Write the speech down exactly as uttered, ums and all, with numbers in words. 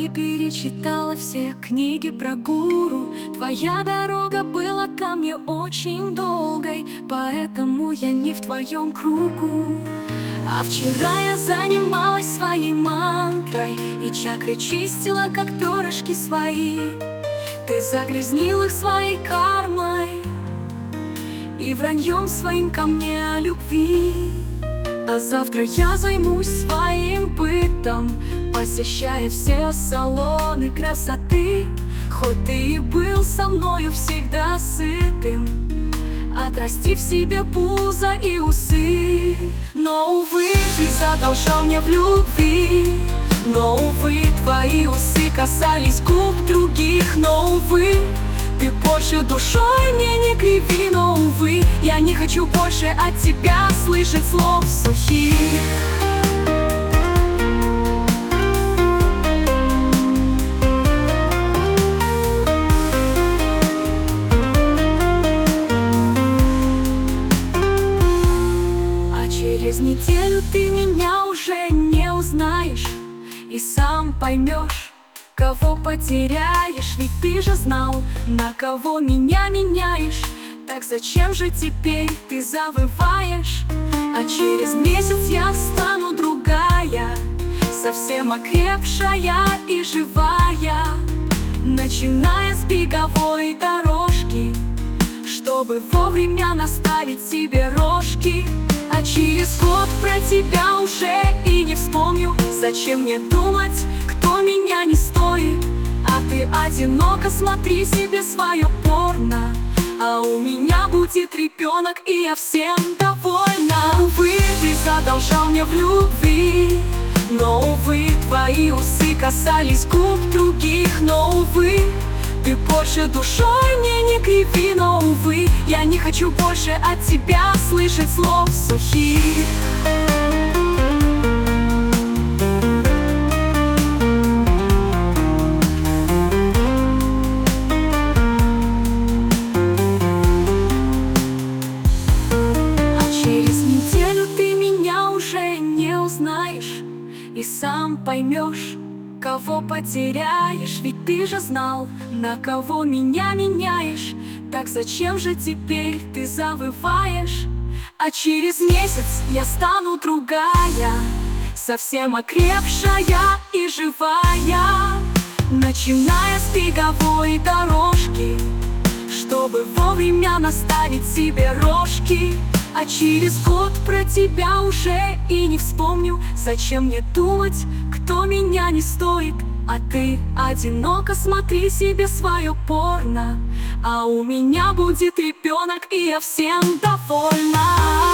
Ты перечитала все книги про гуру. Твоя дорога была ко мне очень долгой, поэтому я не в твоем кругу. А вчера я занималась своей мантрой и чакры чистила, как перышки свои. Ты загрязнил их своей кармой и враньем своим ко мне о любви. А завтра я займусь своим бытом, посещая все салоны красоты. Хоть ты и был со мною всегда сытым, отрастив себе пузо и усы. Но, увы, ты задолжал мне в любви. Но, увы, твои усы касались губ других. Но, увы, ты больше душой мне не криви. Но, увы, я не хочу больше от тебя слышать слов сухих. Через неделю ты меня уже не узнаешь и сам поймешь, кого потеряешь. Ведь ты же знал, на кого меня меняешь. Так зачем же теперь ты завываешь? А через месяц я стану другая, совсем окрепшая и живая, начиная с беговой дорожки, чтобы вовремя наставить себе рожки. А через год про тебя уже и не вспомню. Зачем мне думать, кто меня не стоит? А ты одиноко смотри себе свое порно, а у меня будет ребенок, и я всем довольна. Увы, ты задолжал мне в любви. Но, увы, твои усы касались губ других. Но, увы, ты больше душой мне не криви. Но, увы, я не хочу больше от тебя слышать слов сухих. А через неделю ты меня уже не узнаешь и сам поймешь, кого потеряешь. Ведь ты же знал, на кого меня меняешь. Так зачем же теперь ты завываешь? А через месяц я стану другая, совсем окрепшая и живая, начиная с беговой дорожки, чтобы вовремя наставить себе рожки. А через год про тебя уже и не вспомню. Зачем мне думать, кто меня не стоит? А ты одиноко смотри себе свое порно, а у меня будет ребенок, и я всем довольна.